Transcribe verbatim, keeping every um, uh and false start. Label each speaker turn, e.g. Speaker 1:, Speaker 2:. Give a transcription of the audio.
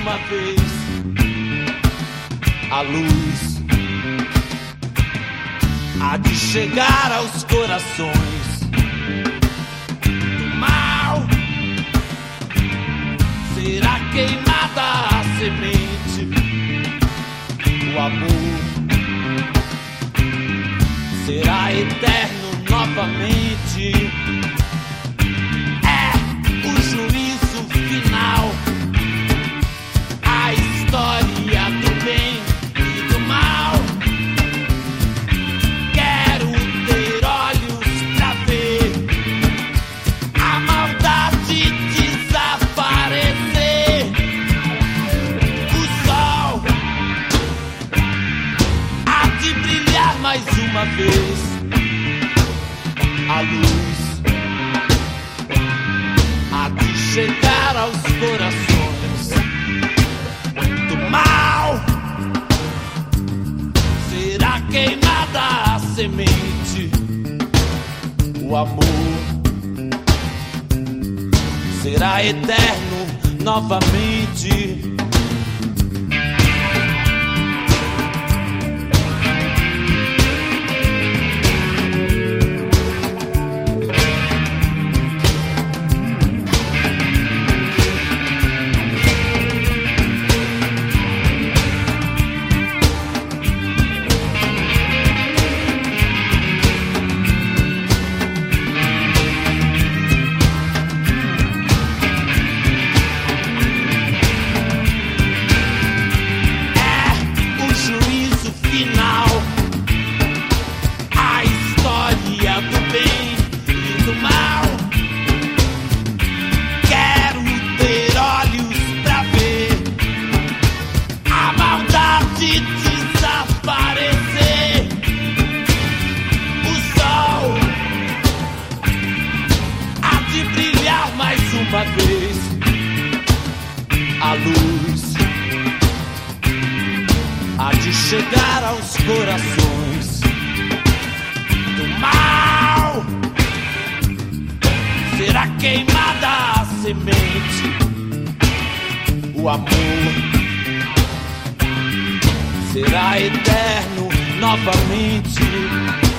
Speaker 1: uma vez a luz há de chegar aos corações do mal. Será queimada a semente, o amor será eterno novamente. É o juízo final, a história do bem e do mal. Quero ter olhos pra ver a maldade desaparecer. O sol há de brilhar mais uma vez, a luz há de chegar aos corações do mal. Será queimada a semente, o amor será eterno novamente. Uma vez a luz há de chegar aos corações do mal. Será queimada a semente, o amor será eterno novamente.